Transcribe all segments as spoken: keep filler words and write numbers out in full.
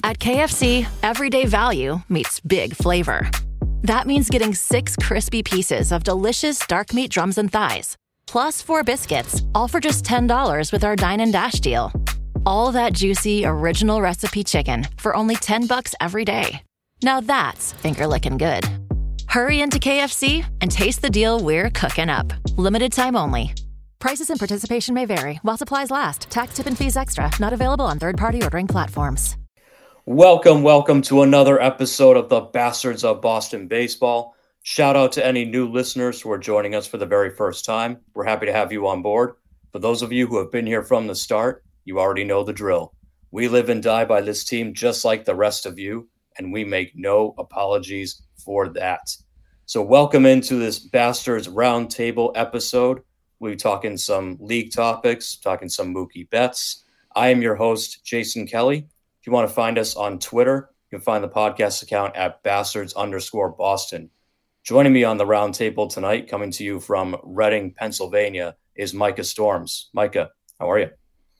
At K F C, everyday value meets big flavor. That means getting six crispy pieces of delicious dark meat drums and thighs, plus four biscuits, all for just ten dollars with our Dine and Dash deal. All that juicy, original recipe chicken for only ten bucks every day. Now that's finger-licking good. Hurry into K F C and taste the deal we're cooking up. Limited time only. Prices and participation may vary while supplies last. Tax, tip, and fees extra. Not available on third-party ordering platforms. Welcome, welcome to another episode of the Bastards of Boston Baseball. Shout out to any new listeners who are joining us for the very first time. We're happy to have you on board. For those of you who have been here from the start, you already know the drill. We live and die by this team just like the rest of you, and we make no apologies for that. So welcome into this Bastards Roundtable episode. We'll be talking some league topics, talking some Mookie Betts. I am your host, Jason Kelly. If you want to find us on Twitter, you can find the podcast account at bastards underscore Boston. Joining me on the roundtable tonight, coming to you from Reading, Pennsylvania, is Micah Storms. Micah, how are you?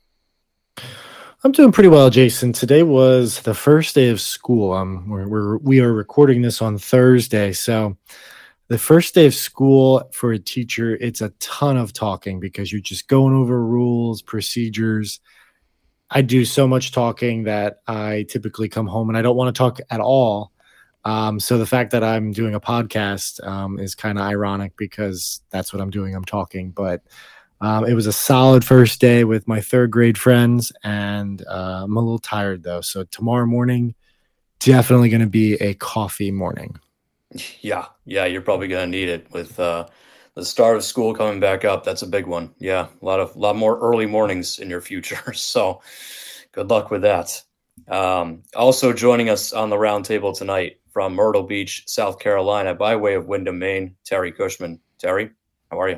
I'm doing pretty well, Jason. Today was the first day of school. Um, we're, we're we are recording this on Thursday, so the first day of school for a teacher, it's a ton of talking because you're just going over rules, procedures. I do so much talking that I typically come home and I don't want to talk at all. Um, so the fact that I'm doing a podcast um, is kind of ironic because that's what I'm doing. I'm talking, but um, it was a solid first day with my third grade friends, and uh, I'm a little tired though. So tomorrow morning, definitely going to be a coffee morning. Yeah, yeah, you're probably going to need it with uh, the start of school coming back up. That's a big one. Yeah, a lot of, lot more early mornings in your future. So good luck with that. Um, also joining us on the roundtable tonight from Myrtle Beach, South Carolina, by way of Windham, Maine, Terry Cushman. Terry, how are you?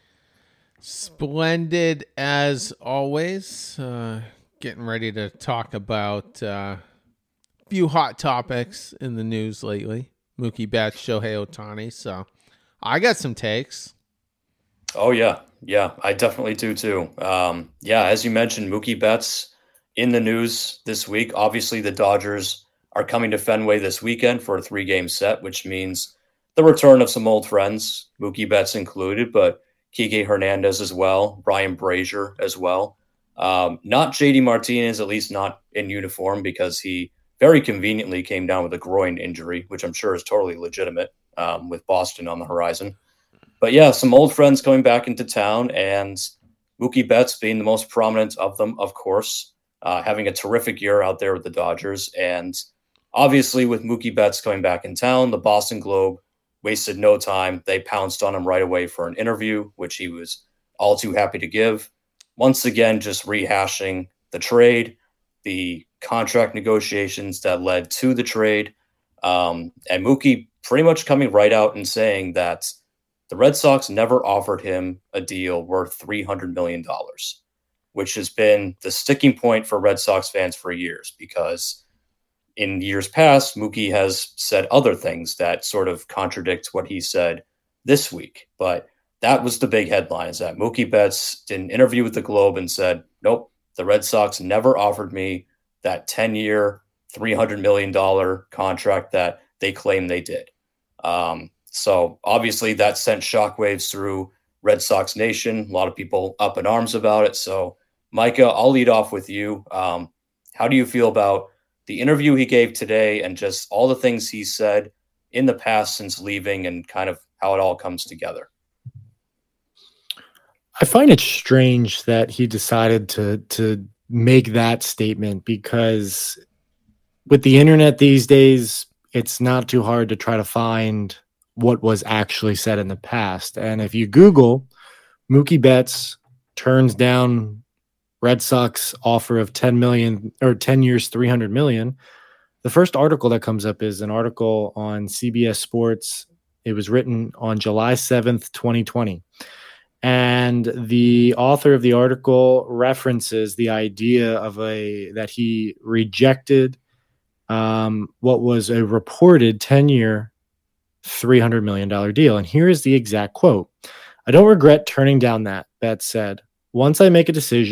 Splendid as always. Uh, getting ready to talk about uh, a few hot topics in the news lately. Mookie Betts, Shohei Ohtani. So I got some takes. Oh, yeah. Yeah, I definitely do, too. Um, yeah, as you mentioned, Mookie Betts in the news this week. Obviously, the Dodgers are coming to Fenway this weekend for a three-game set, which means the return of some old friends, Mookie Betts included, but Kike Hernandez as well, Brian Brazier as well. Um, not J D Martinez, at least not in uniform, because he very conveniently came down with a groin injury, which I'm sure is totally legitimate um, with Boston on the horizon. But yeah, some old friends coming back into town, and Mookie Betts being the most prominent of them, of course, uh, having a terrific year out there with the Dodgers. And obviously with Mookie Betts coming back in town, the Boston Globe wasted no time. They pounced on him right away for an interview, which he was all too happy to give. Once again, just rehashing the trade, the contract negotiations that led to the trade. Um, and Mookie pretty much coming right out and saying that the Red Sox never offered him a deal worth three hundred million dollars, which has been the sticking point for Red Sox fans for years, because in years past, Mookie has said other things that sort of contradict what he said this week. But that was the big headline, is that Mookie Betts did an interview with the Globe and said, nope, the Red Sox never offered me that ten-year, three hundred million dollars contract that they claim they did. Um, so obviously that sent shockwaves through Red Sox Nation. A lot of people up in arms about it. So Micah, I'll lead off with you. Um, how do you feel about the interview he gave today and just all the things he said in the past since leaving, and kind of how it all comes together? I find it strange that he decided to to make that statement, because with the internet these days, it's not too hard to try to find what was actually said in the past. And if you Google Mookie Betts turns down Red Sox offer of ten million or ten years, three hundred million, the first article that comes up is an article on C B S Sports. It was written on July seventh, twenty twenty. And the author of the article references the idea of a that he rejected um, what was a reported ten-year, three hundred million dollars deal. And here is the exact quote. "I don't regret turning down that," Betts said. "Once I make a decision,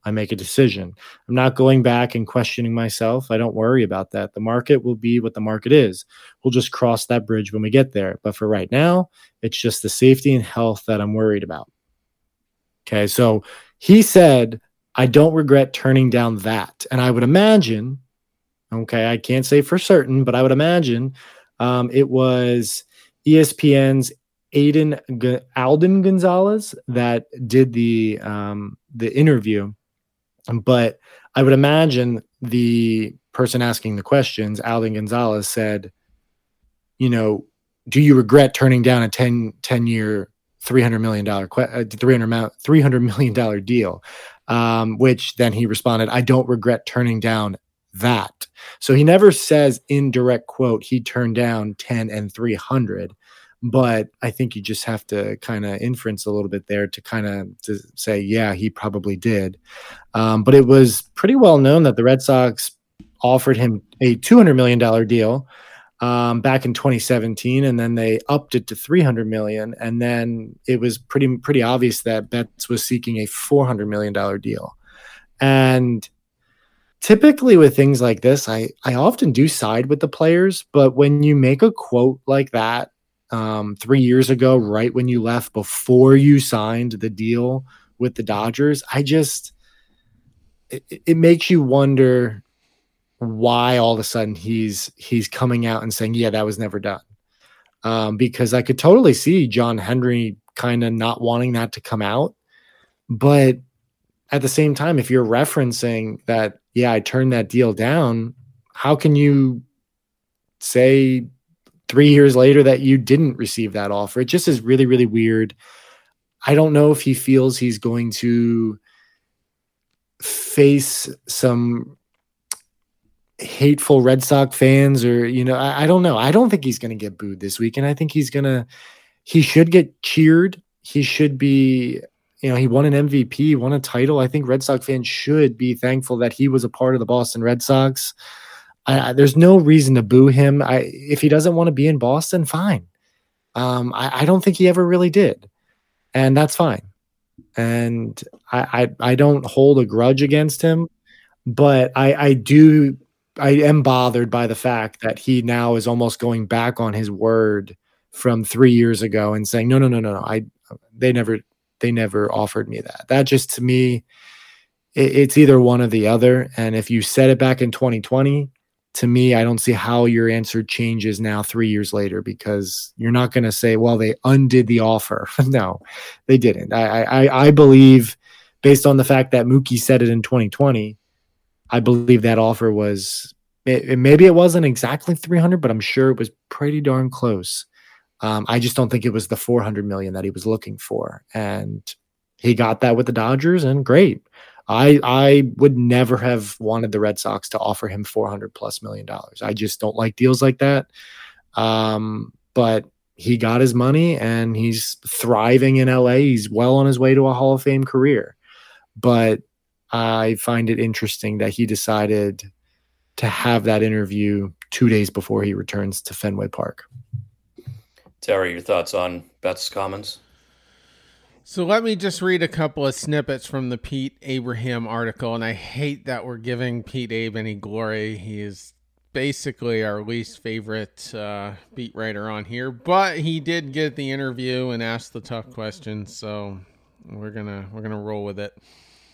I make a decision. I'm not going back and questioning myself. I don't worry about that. The market will be what the market is. We'll just cross that bridge when we get there. But for right now, it's just the safety and health that I'm worried about. Okay, so he said, I don't regret turning down that. And I would imagine, okay, I can't say for certain, but I would imagine um, it was E S P N's Aiden G- Alden Gonzalez that did the um, the interview. But I would imagine the person asking the questions, Alden Gonzalez, said, you know, do you regret turning down a ten, ten-year, three hundred million dollars three hundred million dollars deal? Um, which then he responded, I don't regret turning down that. So he never says in direct quote, he turned down ten and three hundred. But I think you just have to kind of inference a little bit there to kind of to say, yeah, he probably did. Um, but it was pretty well known that the Red Sox offered him a two hundred million dollars deal um, back in twenty seventeen, and then they upped it to three hundred million dollars. And then it was pretty pretty obvious that Betts was seeking a four hundred million dollars deal. And typically with things like this, I, I often do side with the players, but when you make a quote like that, Um, three years ago, right when you left, before you signed the deal with the Dodgers, I just, it, it makes you wonder why all of a sudden he's, he's coming out and saying, yeah, that was never done. Um, because I could totally see John Henry kind of not wanting that to come out. But at the same time, if you're referencing that, yeah, I turned that deal down, how can you say three years later that you didn't receive that offer? It just is really, really weird. I don't know if he feels he's going to face some hateful Red Sox fans or, you know, I, I don't know. I don't think he's going to get booed this weekend. I think he's going to, he should get cheered. He should be, you know, he won an M V P, won a title. I think Red Sox fans should be thankful that he was a part of the Boston Red Sox. I, there's no reason to boo him. I, if he doesn't want to be in Boston, fine. Um, I, I don't think he ever really did, and that's fine. And I, I, I don't hold a grudge against him, but I, I do. I am bothered by the fact that he now is almost going back on his word from three years ago and saying, no, no, no, no, no. I, they never, they never offered me that. That just to me, it, it's either one or the other. And if you said it back in twenty twenty. To me, I don't see how your answer changes now three years later, because you're not going to say, well, they undid the offer. No, they didn't. I, I, I believe, based on the fact that Mookie said it in twenty twenty, I believe that offer was, it, it, maybe it wasn't exactly three hundred, but I'm sure it was pretty darn close. Um, I just don't think it was the four hundred million that he was looking for. And he got that with the Dodgers, and great. I I would never have wanted the Red Sox to offer him four hundred plus million dollars. I just don't like deals like that. Um, but he got his money and he's thriving in L A. He's well on his way to a Hall of Fame career. But I find it interesting that he decided to have that interview two days before he returns to Fenway Park. Terry, your thoughts on Betts' comments? So let me just read a couple of snippets from the Pete Abraham article, and I hate that we're giving Pete Abe any glory. He is basically our least favorite uh, beat writer on here, but he did get the interview and asked the tough questions, so we're gonna we're gonna roll with it.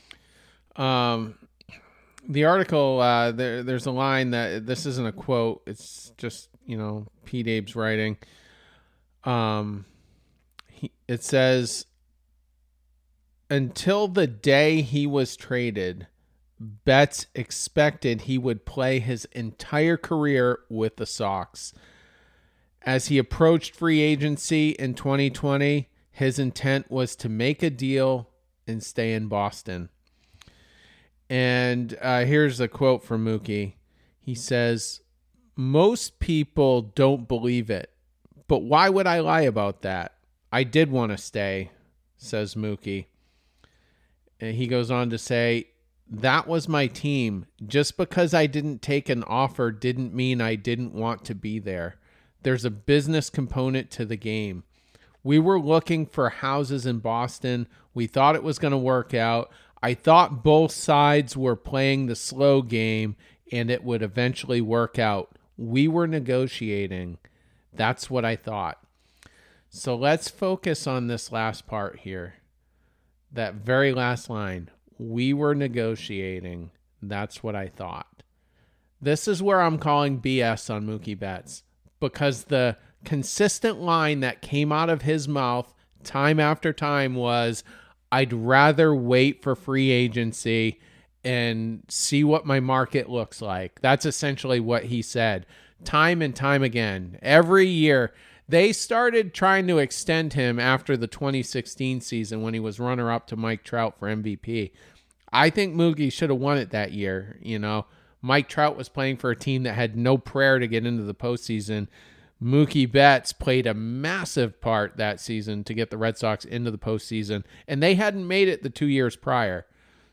Um, the article uh, there there's a line that this isn't a quote; it's just, you know, Pete Abe's writing. Um, he, it says, until the day he was traded, Betts expected he would play his entire career with the Sox. As he approached free agency in twenty twenty, his intent was to make a deal and stay in Boston. And uh, here's a quote from Mookie. He says, most people don't believe it, but why would I lie about that? I did want to stay, says Mookie. And he goes on to say, that was my team. Just because I didn't take an offer didn't mean I didn't want to be there. There's a business component to the game. We were looking for houses in Boston. We thought it was going to work out. I thought both sides were playing the slow game and it would eventually work out. We were negotiating. That's what I thought. So let's focus on this last part here. That very last line. We were negotiating. That's what I thought. This is where I'm calling B S on Mookie Betts, because the consistent line that came out of his mouth time after time was, I'd rather wait for free agency and see what my market looks like. That's essentially what he said time and time again. Every year, they started trying to extend him after the twenty sixteen season when he was runner-up to Mike Trout for M V P. I think Mookie should have won it that year. You know, Mike Trout was playing for a team that had no prayer to get into the postseason. Mookie Betts played a massive part that season to get the Red Sox into the postseason, and they hadn't made it the two years prior.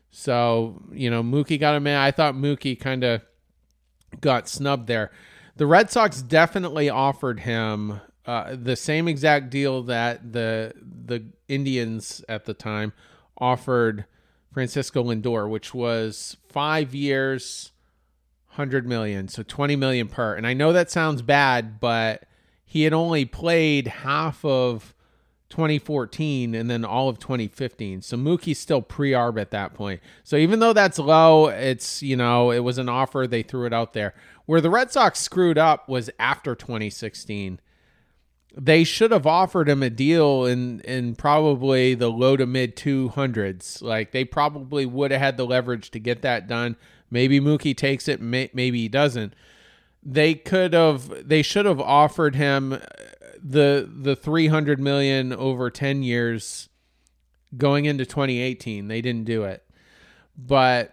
So, you know, Mookie got him in. I thought Mookie kind of got snubbed there. The Red Sox definitely offered him uh, the same exact deal that the the Indians at the time offered Francisco Lindor, which was five years, one hundred million dollars, so twenty million dollars per. And I know that sounds bad, but he had only played half of twenty fourteen and then all of twenty fifteen. So Mookie's still pre-arb at that point. So even though that's low, it's, you know, it was an offer. They threw it out there. Where the Red Sox screwed up was after twenty sixteen. They should have offered him a deal in, in probably the low to mid two hundreds. Like, they probably would have had the leverage to get that done. Maybe Mookie takes it, may, maybe he doesn't. They could have, they should have offered him the the three hundred million dollars over ten years going into twenty eighteen. They didn't do it. But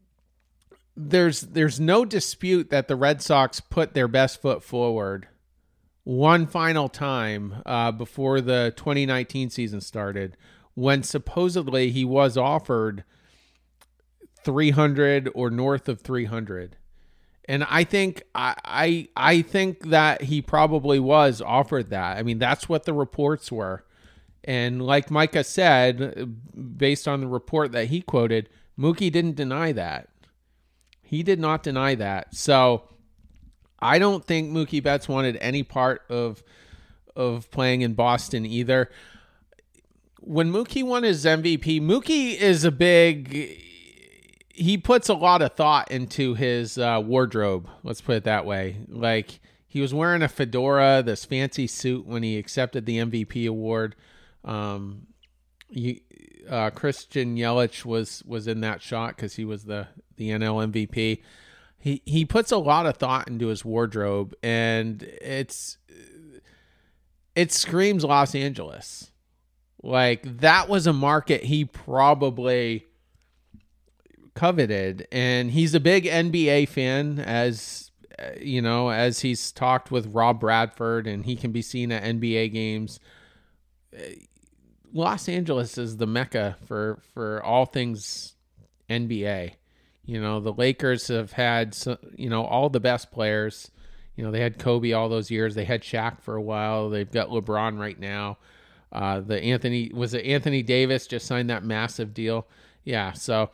there's there's no dispute that the Red Sox put their best foot forward one final time uh, before the twenty nineteen season started, when supposedly he was offered three hundred or north of three hundred. And I think I, I I think that he probably was offered that. I mean, that's what the reports were. And like Micah said, based on the report that he quoted, Mookie didn't deny that. He did not deny that. So I don't think Mookie Betts wanted any part of of playing in Boston either. When Mookie won his M V P, Mookie is a big... He puts a lot of thought into his uh, wardrobe. Let's put it that way. Like, he was wearing a fedora, this fancy suit when he accepted the M V P award. Um, he, uh, Christian Yelich was was in that shot because he was the the N L M V P. He he puts a lot of thought into his wardrobe, and it's it screams Los Angeles. Like, that was a market he probably coveted, and he's a big N B A fan, as you know, as he's talked with Rob Bradford, and he can be seen at N B A games. Los Angeles is the mecca for for all things N B A. You know, the Lakers have had, you know, all the best players. You know, they had Kobe all those years. They had Shaq for a while. They've got LeBron right now. Uh, the Anthony was it Anthony Davis just signed that massive deal. Yeah, so.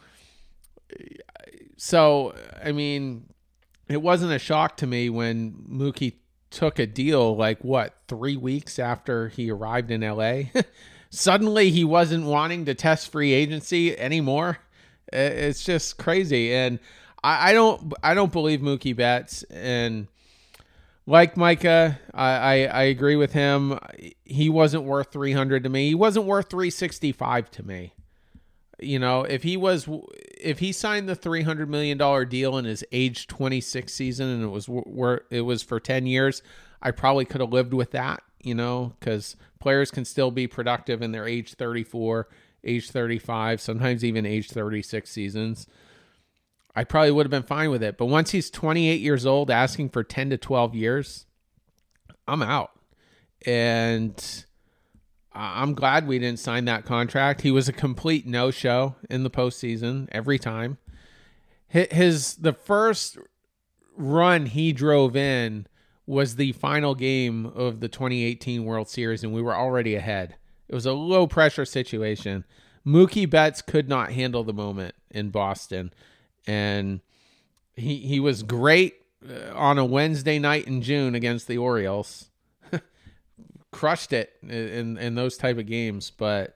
So, I mean, it wasn't a shock to me when Mookie took a deal like, what, three weeks after he arrived in L A? Suddenly he wasn't wanting to test free agency anymore. It's just crazy. And I, I don't I don't believe Mookie Betts. And like Micah, I, I, I agree with him. He wasn't worth three hundred to me. He wasn't worth three sixty-five to me. You know, if he was, if he signed the three hundred million dollars deal in his age twenty-six season and it was where it was for ten years, I probably could have lived with that, you know, because players can still be productive in their age thirty-four, age thirty-five, sometimes even age thirty-six seasons. I probably would have been fine with it. But once he's twenty-eight years old, asking for ten to twelve years, I'm out. And I'm glad we didn't sign that contract. He was a complete no-show in the postseason every time. His the first run he drove in was the final game of the twenty eighteen World Series, and we were already ahead. It was a low-pressure situation. Mookie Betts could not handle the moment in Boston, and he he was great on a Wednesday night in June against the Orioles. Crushed it in in those type of games, but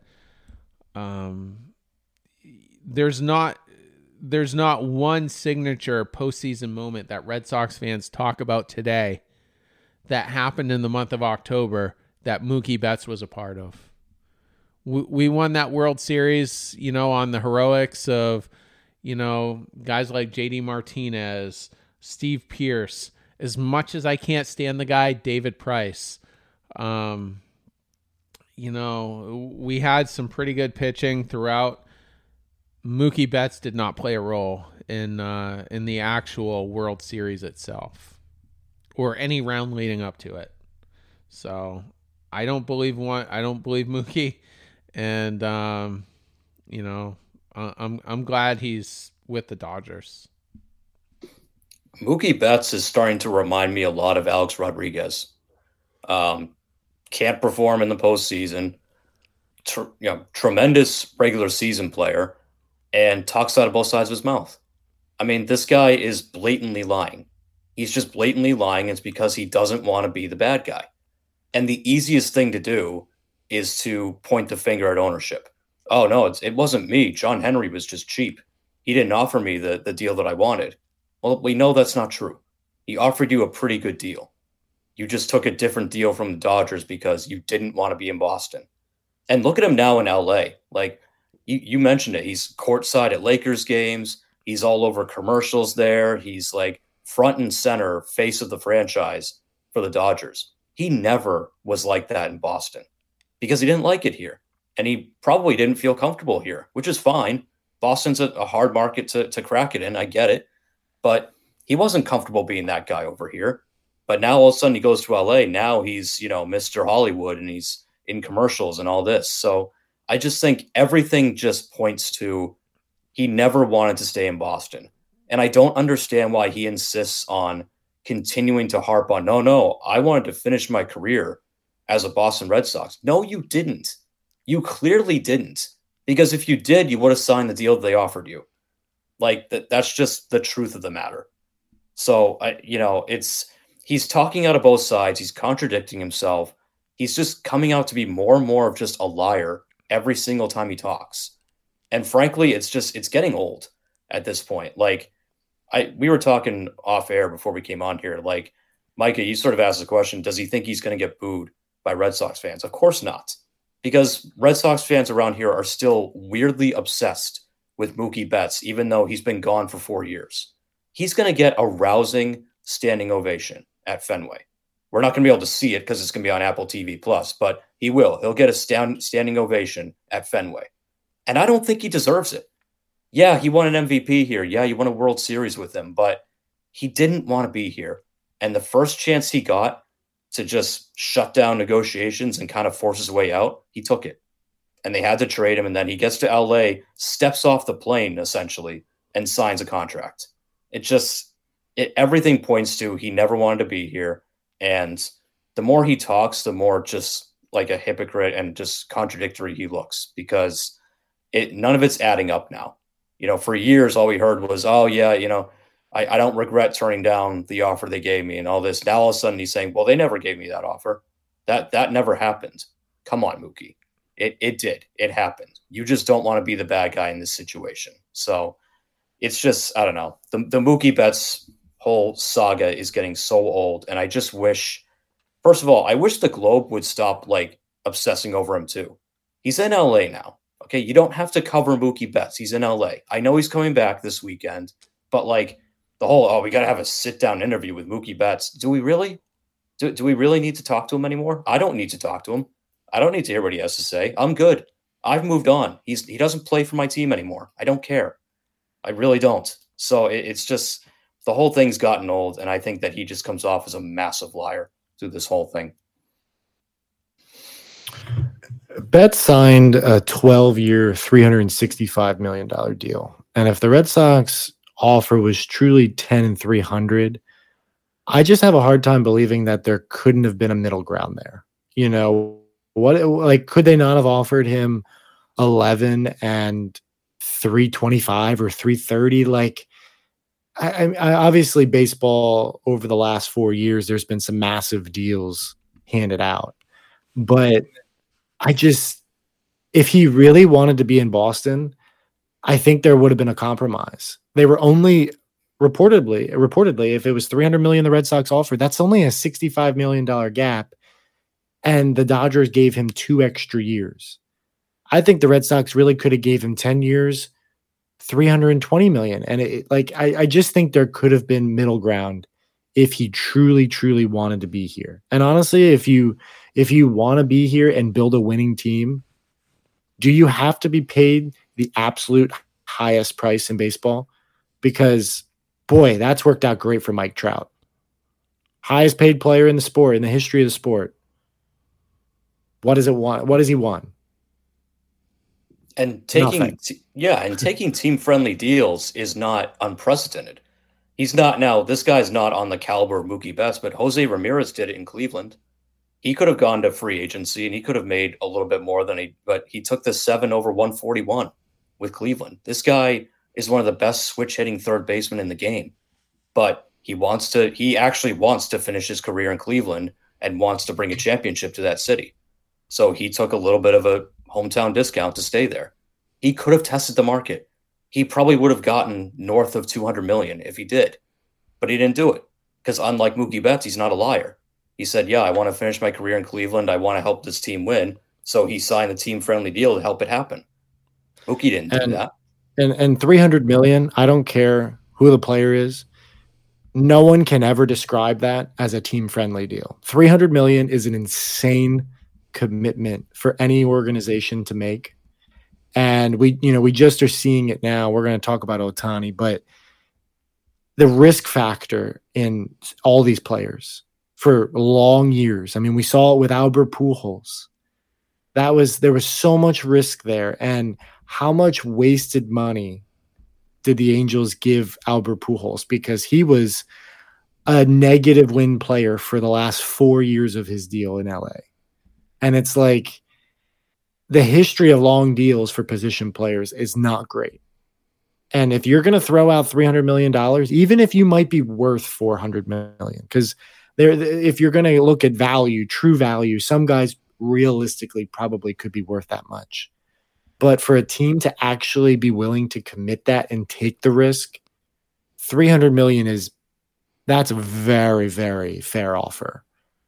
um, there's not there's not one signature postseason moment that Red Sox fans talk about today that happened in the month of October that Mookie Betts was a part of. We, we won that World Series, you know, on the heroics of, you know, guys like J D Martinez, Steve Pearce. As much as I can't stand the guy, David Price. Um, you know, we had some pretty good pitching throughout. Mookie Betts did not play a role in uh, in the actual World Series itself or any round leading up to it. So I don't believe one. I don't believe Mookie, and um, you know, I'm I'm glad he's with the Dodgers. Mookie Betts is starting to remind me a lot of Alex Rodriguez. Um, can't perform in the postseason. Tr- you know, tremendous regular season player, and talks out of both sides of his mouth. I mean, this guy is blatantly lying. He's just blatantly lying. It's because he doesn't want to be the bad guy. And the easiest thing to do is to point the finger at ownership. Oh, no, it's, it wasn't me. John Henry was just cheap. He didn't offer me the, the deal that I wanted. Well, we know that's not true. He offered you a pretty good deal. You just took a different deal from the Dodgers because you didn't want to be in Boston. And look at him now in L A. Like, you, you mentioned it. He's courtside at Lakers games. He's all over commercials there. He's like front and center face of the franchise for the Dodgers. He never was like that in Boston because he didn't like it here. And he probably didn't feel comfortable here, which is fine. Boston's a, a hard market to, to crack it in. I get it. But he wasn't comfortable being that guy over here. But now all of a sudden he goes to L A. Now he's, you know, Mister Hollywood and he's in commercials and all this. So I just think everything just points to he never wanted to stay in Boston. And I don't understand why he insists on continuing to harp on, no, no, I wanted to finish my career as a Boston Red Sox. No, you didn't. You clearly didn't. Because if you did, you would have signed the deal they offered you. Like, that, that's just the truth of the matter. So, I, you know, it's he's talking out of both sides. He's contradicting himself. He's just coming out to be more and more of just a liar every single time he talks. And frankly, it's just, it's getting old at this point. Like, I we were talking off air before we came on here. Like, Micah, you sort of asked the question, does he think he's going to get booed by Red Sox fans? Of course not. Because Red Sox fans around here are still weirdly obsessed with Mookie Betts, even though he's been gone for four years. He's going to get a rousing standing ovation at Fenway. We're not going to be able to see it because it's going to be on Apple T V Plus, but he will. He'll get a stand, standing ovation at Fenway. And I don't think he deserves it. Yeah, he won an M V P here. Yeah, you won a World Series with him, but he didn't want to be here. And the first chance he got to just shut down negotiations and kind of force his way out, he took it. And they had to trade him, and then he gets to L A, steps off the plane, essentially, and signs a contract. It just, it, everything points to he never wanted to be here. And the more he talks, the more just like a hypocrite and just contradictory he looks, because it none of it's adding up now. You know, for years, all we heard was, oh, yeah, you know, I, I don't regret turning down the offer they gave me and all this. Now, all of a sudden, he's saying, well, they never gave me that offer. That that never happened. Come on, Mookie. It it did. It happened. You just don't want to be the bad guy in this situation. So it's just, I don't know. The, the Mookie Betts whole saga is getting so old. And I just wish, first of all, I wish the Globe would stop like obsessing over him too. He's in L A now. Okay, you don't have to cover Mookie Betts. He's in L A. I know he's coming back this weekend, but like the whole, oh, we got to have a sit-down interview with Mookie Betts. Do we really? Do, do we really need to talk to him anymore? I don't need to talk to him. I don't need to hear what he has to say. I'm good. I've moved on. He's He doesn't play for my team anymore. I don't care. I really don't. So it, it's just, the whole thing's gotten old, and I think that he just comes off as a massive liar through this whole thing. Betts signed a twelve-year, three hundred sixty-five million dollars deal. And if the Red Sox offer was truly ten and three hundred, I just have a hard time believing that there couldn't have been a middle ground there. You know, what, like, could they not have offered him eleven and three twenty-five or three thirty. Like, I, I obviously baseball over the last four years, there's been some massive deals handed out, but I just, if he really wanted to be in Boston, I think there would have been a compromise. They were only reportedly, reportedly, if it was three hundred million dollars the Red Sox offered, that's only a sixty-five million dollars gap. And the Dodgers gave him two extra years. I think the Red Sox really could have gave him ten years, three hundred twenty million dollars. And it, like, I, I just think there could have been middle ground if he truly, truly wanted to be here. And honestly, if you, if you want to be here and build a winning team, do you have to be paid the absolute highest price in baseball? Because boy, that's worked out great for Mike Trout. Highest paid player in the sport, in the history of the sport. What does it want? What does he want? And taking, t- yeah, and taking team-friendly deals is not unprecedented. He's not now. This guy's not on the caliber of Mookie Betts, but Jose Ramirez did it in Cleveland. He could have gone to free agency and he could have made a little bit more than he, but he took the seven over one forty-one with Cleveland. This guy is one of the best switch hitting third basemen in the game, but he wants to. He actually wants to finish his career in Cleveland and wants to bring a championship to that city. So he took a little bit of a hometown discount to stay there. He could have tested the market. He probably would have gotten north of two hundred million if he did, but he didn't do it because unlike Mookie Betts, he's not a liar. He said, yeah, I want to finish my career in Cleveland. I want to help this team win. So he signed a team friendly deal to help it happen. Mookie didn't and, do that. And, and three hundred million, I don't care who the player is. No one can ever describe that as a team friendly deal. three hundred million is an insane commitment for any organization to make. And we, you know, we just are seeing it now. We're going to talk about Ohtani, but the risk factor in all these players for long years. I mean, we saw it with Albert Pujols. That was, there was so much risk there. And how much wasted money did the Angels give Albert Pujols? Because he was a negative win player for the last four years of his deal in L A. And it's like the history of long deals for position players is not great. And if you're going to throw out three hundred million dollars, even if you might be worth four hundred million dollars, because there, if you're going to look at value, true value, some guys realistically probably could be worth that much. But for a team to actually be willing to commit that and take the risk, three hundred million dollars is, that's a very, very fair offer.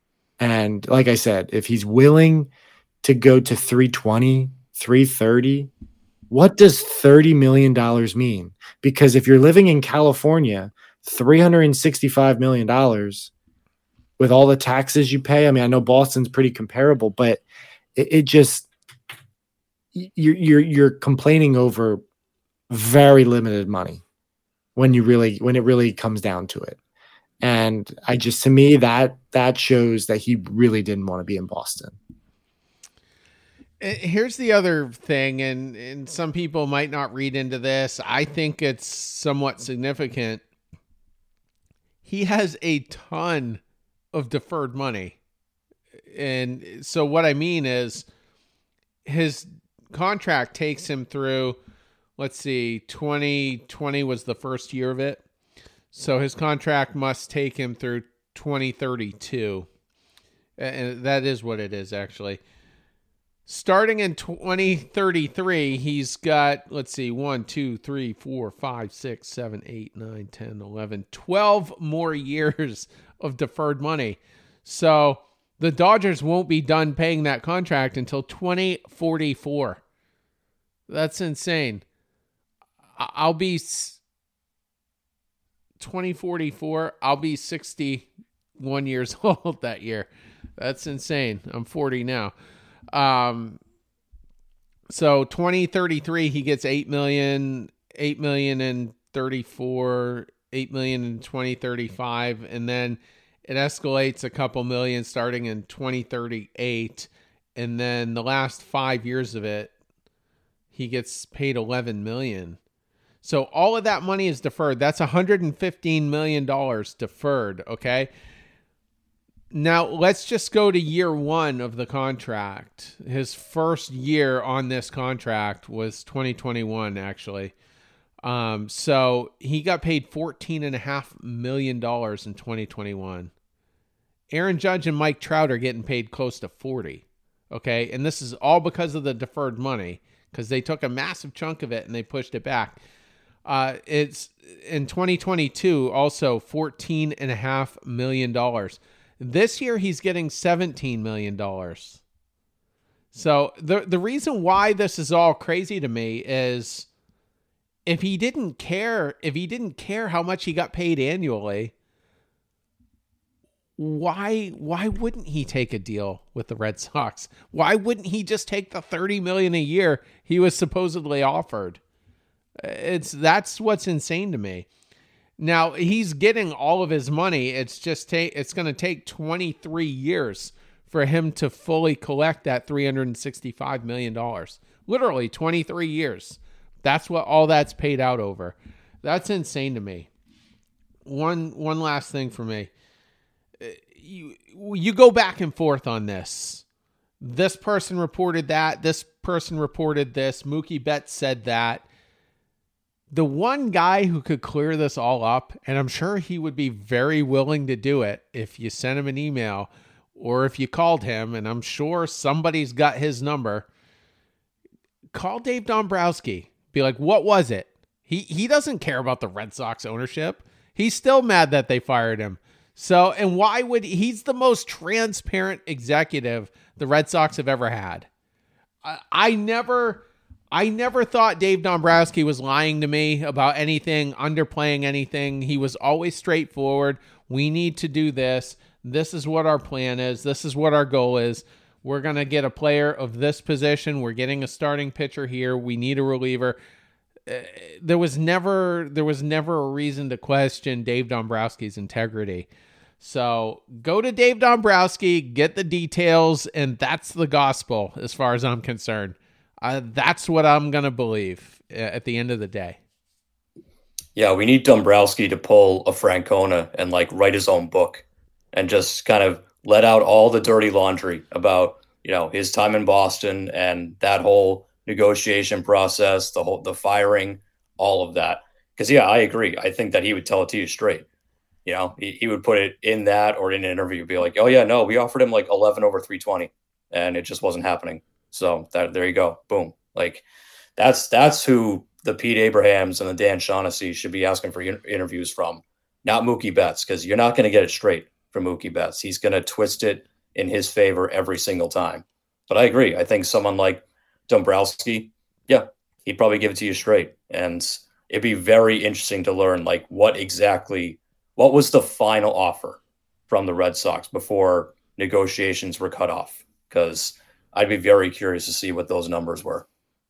And like I said, if he's willing to go to three twenty, three thirty, what does thirty million dollars mean? Because if you're living in California, three hundred sixty-five million dollars with all the taxes you pay. I mean, I know Boston's pretty comparable, but it, it just, you're, you're, you're complaining over very limited money when you really, when it really comes down to it. And I just, to me, that that shows that he really didn't want to be in Boston. Here's the other thing, and, and some people might not read into this. I think it's somewhat significant. He has a ton of deferred money. And so what I mean is his contract takes him through, let's see, twenty twenty was the first year of it. So his contract must take him through twenty thirty-two. And that is what it is, actually. Starting in twenty thirty-three, he's got, let's see, one, two, three, four, five, six, seven, eight, nine, ten, eleven, twelve more years of deferred money. So the Dodgers won't be done paying that contract until twenty forty-four. That's insane. I'll be... twenty forty-four, I'll be sixty-one years old that year. That's insane. I'm forty now. Um, so twenty thirty-three, he gets eight million, eight million in thirty-four, eight million in twenty thirty-five, and then it escalates a couple million starting in twenty thirty-eight, and then the last five years of it, he gets paid eleven million. So all of that money is deferred. That's one hundred fifteen million dollars deferred, okay? Now, let's just go to year one of the contract. His first year on this contract was twenty twenty-one, actually. Um, so he got paid fourteen point five million dollars in twenty twenty-one. Aaron Judge and Mike Trout are getting paid close to forty. Okay, and this is all because of the deferred money, because they took a massive chunk of it and they pushed it back. Uh, it's in twenty twenty-two, also fourteen point five million dollars. This year, he's getting seventeen million dollars. So the the reason why this is all crazy to me is if he didn't care, if he didn't care how much he got paid annually, why why wouldn't he take a deal with the Red Sox? Why wouldn't he just take the thirty million dollars a year he was supposedly offered? It's that's what's insane to me. Now, he's getting all of his money. It's just ta- it's going to take twenty-three years for him to fully collect that three hundred sixty-five million dollars. Literally twenty-three years. That's what all that's paid out over. That's insane to me. One one last thing for me. You you go back and forth on this. This person reported that. This person reported this. Mookie Betts said that. The one guy who could clear this all up, and I'm sure he would be very willing to do it if you sent him an email or if you called him, and I'm sure somebody's got his number, call Dave Dombrowski. Be like, what was it? He he doesn't care about the Red Sox ownership. He's still mad that they fired him. So, and why would he, he's the most transparent executive the Red Sox have ever had. I, I never... I never thought Dave Dombrowski was lying to me about anything, underplaying anything. He was always straightforward. We need to do this. This is what our plan is. This is what our goal is. We're going to get a player of this position. We're getting a starting pitcher here. We need a reliever. Uh, there was never there was never a reason to question Dave Dombrowski's integrity. So go to Dave Dombrowski, get the details, and that's the gospel as far as I'm concerned. Uh, that's what I'm going to believe at the end of the day. Yeah, we need Dombrowski to pull a Francona and like write his own book and just kind of let out all the dirty laundry about, you know, his time in Boston and that whole negotiation process, the whole, the firing, all of that. Because, yeah, I agree. I think that he would tell it to you straight. You know, he, he would put it in that or in an interview, be like, oh, yeah, no, we offered him like eleven over three twenty and it just wasn't happening. So that, there you go. Boom. Like that's that's who the Pete Abrahams and the Dan Shaughnessy should be asking for interviews from, not Mookie Betts, because you're not going to get it straight from Mookie Betts. He's going to twist it in his favor every single time. But I agree. I think someone like Dombrowski, yeah, he'd probably give it to you straight. And it'd be very interesting to learn like what exactly, what was the final offer from the Red Sox before negotiations were cut off? Because I'd be very curious to see what those numbers were.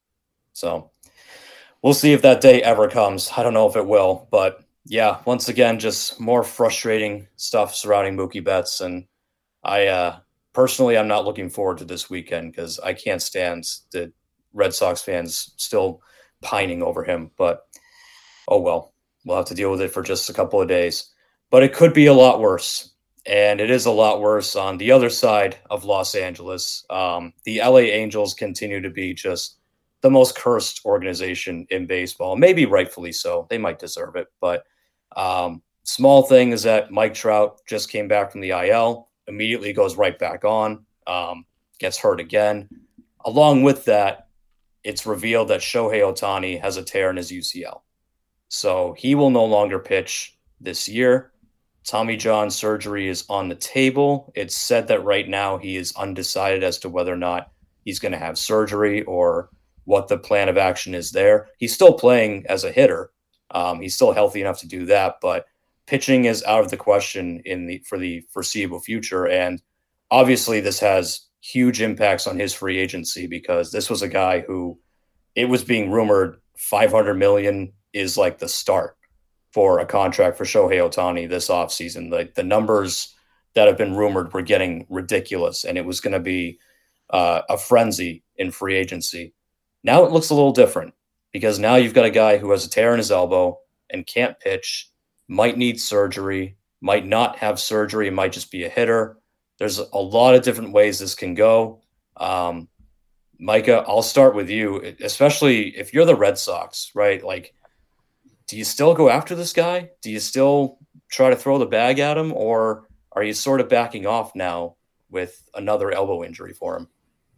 So we'll see if that day ever comes. I don't know if it will, but yeah, once again, just more frustrating stuff surrounding Mookie Betts. And I uh, personally, I'm not looking forward to this weekend because I can't stand the Red Sox fans still pining over him. But oh well, we'll have to deal with it for just a couple of days. But it could be a lot worse. And it is a lot worse on the other side of Los Angeles. Um, the L A Angels continue to be just the most cursed organization in baseball. Maybe rightfully so. They might deserve it. But um, small thing is that Mike Trout just came back from the I L, immediately goes right back on, um, gets hurt again. Along with that, it's revealed that Shohei Ohtani has a tear in his U C L. So he will no longer pitch this year. Tommy John surgery is on the table. It's said that right now he is undecided as to whether or not he's going to have surgery or what the plan of action is there. He's still playing as a hitter. Um, he's still healthy enough to do that, but pitching is out of the question in the for the foreseeable future. And obviously this has huge impacts on his free agency because this was a guy who it was being rumored five hundred million dollars is like the start for a contract for Shohei Ohtani this offseason. Like the numbers that have been rumored were getting ridiculous, and it was going to be uh, a frenzy in free agency. Now it looks a little different because now you've got a guy who has a tear in his elbow and can't pitch, might need surgery, might not have surgery, might just be a hitter. there's a lot of different ways this can go. Um, Micah, I'll start with you, especially if you're the Red Sox, right? Like, do you still go after this guy? Do you still try to throw the bag at him, or are you sort of backing off now with another elbow injury for him?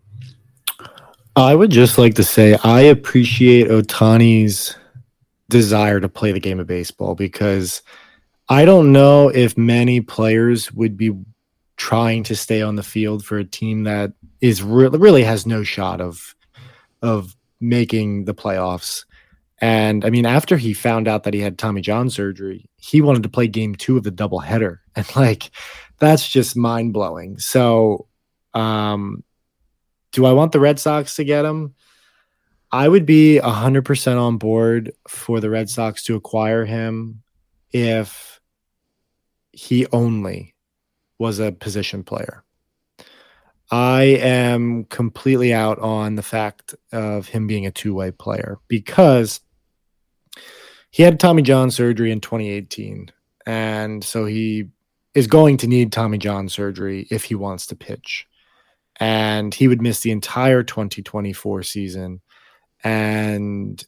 I would just like to say I appreciate Ohtani's desire to play the game of baseball, because I don't know if many players would be trying to stay on the field for a team that is re- really has no shot of of making the playoffs. And I mean, after he found out that he had Tommy John surgery, he wanted to play game two of the doubleheader, and like that's just mind blowing. So, um, do I want the Red Sox to get him? I would be one hundred percent on board for the Red Sox to acquire him if he only was a position player. I am completely out on the fact of him being a two-way player, because he had Tommy John surgery in twenty eighteen, and so he is going to need Tommy John surgery if he wants to pitch. And he would miss the entire twenty twenty-four season. And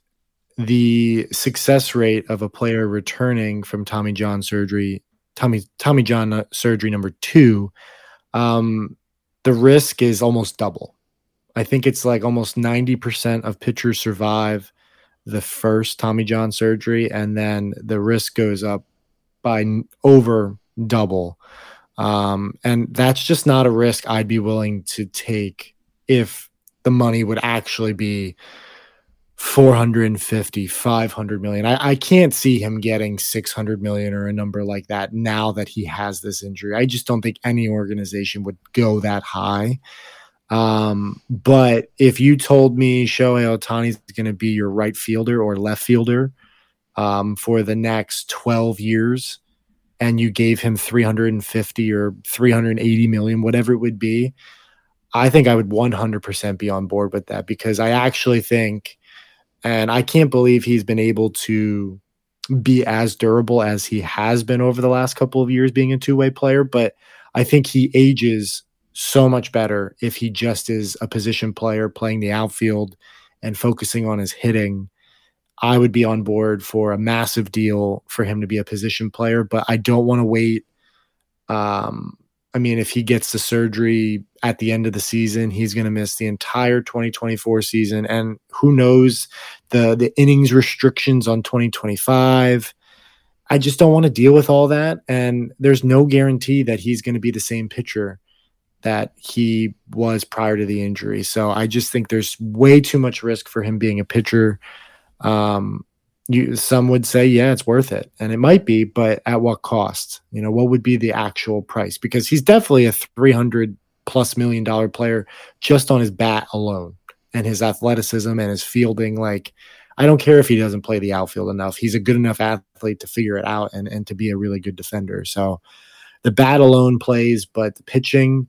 the success rate of a player returning from Tommy John surgery, Tommy Tommy John surgery number two, um, the risk is almost double. I think it's like almost ninety percent of pitchers survive the first Tommy John surgery, and then the risk goes up by over double. Um, and that's just not a risk I'd be willing to take if the money would actually be four hundred fifty, five hundred million. I, I can't see him getting six hundred million or a number like that now that he has this injury. I just don't think any organization would go that high. Um, but if you told me Shohei Ohtani is going to be your right fielder or left fielder um, for the next twelve years, and you gave him three hundred fifty or three hundred eighty million, whatever it would be, I think I would one hundred percent be on board with that, because I actually think, and I can't believe he's been able to be as durable as he has been over the last couple of years being a two-way player, but I think he ages so much better if he just is a position player playing the outfield and focusing on his hitting. I would be on board for a massive deal for him to be a position player, but I don't want to wait. Um, I mean, if he gets the surgery at the end of the season, he's going to miss the entire twenty twenty-four season. And who knows the, the innings restrictions on twenty twenty-five. I just don't want to deal with all that. And there's no guarantee that he's going to be the same pitcher that he was prior to the injury. So I just think there's way too much risk for him being a pitcher. Um, you, some would say, yeah, it's worth it. And it might be, but at what cost? You know, what would be the actual price? Because he's definitely a three hundred plus million dollar player just on his bat alone and his athleticism and his fielding. Like, I don't care if he doesn't play the outfield enough. He's a good enough athlete to figure it out and, and to be a really good defender. So the bat alone plays, but the pitching,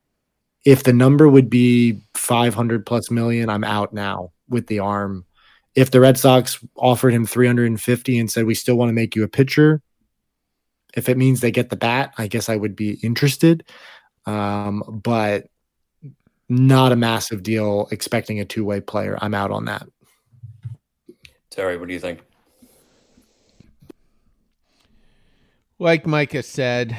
if the number would be five hundred plus million, I'm out now with the arm. If the Red Sox offered him three hundred fifty and said, we still want to make you a pitcher, if it means they get the bat, I guess I would be interested. Um, but not a massive deal expecting a two-way player. I'm out on that. Terry, what do you think? Like Micah said,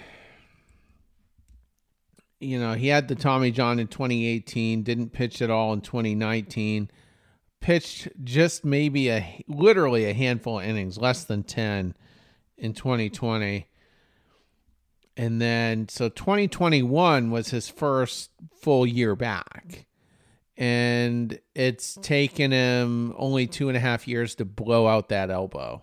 you know, he had the Tommy John in twenty eighteen, didn't pitch at all in twenty nineteen, pitched just maybe a literally a handful of innings, less than ten in twenty twenty. And then, so twenty twenty-one was his first full year back. And it's taken him only two and a half years to blow out that elbow.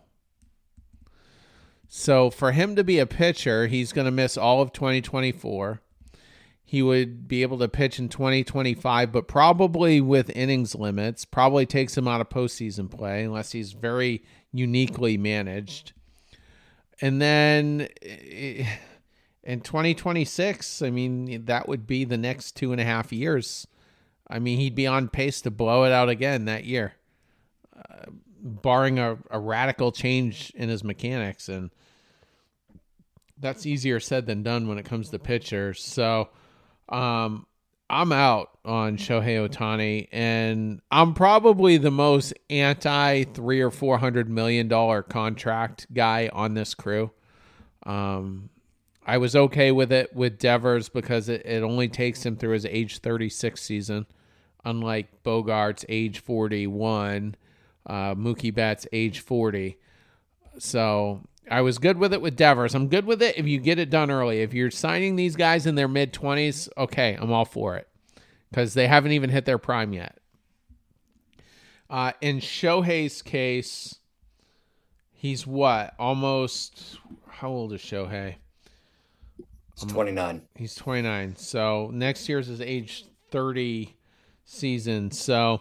So for him to be a pitcher, he's going to miss all of twenty twenty-four. He would be able to pitch in twenty twenty-five, but probably with innings limits, probably takes him out of postseason play unless he's very uniquely managed. And then in twenty twenty-six, I mean, that would be the next two and a half years. I mean, he'd be on pace to blow it out again that year, uh, barring a, a radical change in his mechanics. And that's easier said than done when it comes to pitchers. So um, I'm out on Shohei Ohtani, and I'm probably the most anti three or four hundred million dollar contract guy on this crew. Um, I was okay with it with Devers because it, it only takes him through his age thirty-six season, unlike Bogart's age forty-one, uh, Mookie Betts age forty. So I was good with it with Devers. I'm good with it if you get it done early. If you're signing these guys in their mid-twenties, okay, I'm all for it because they haven't even hit their prime yet. Uh, in Shohei's case, he's what? Almost, how old is Shohei? He's twenty-nine. He's twenty-nine. So next year's his age thirty season. So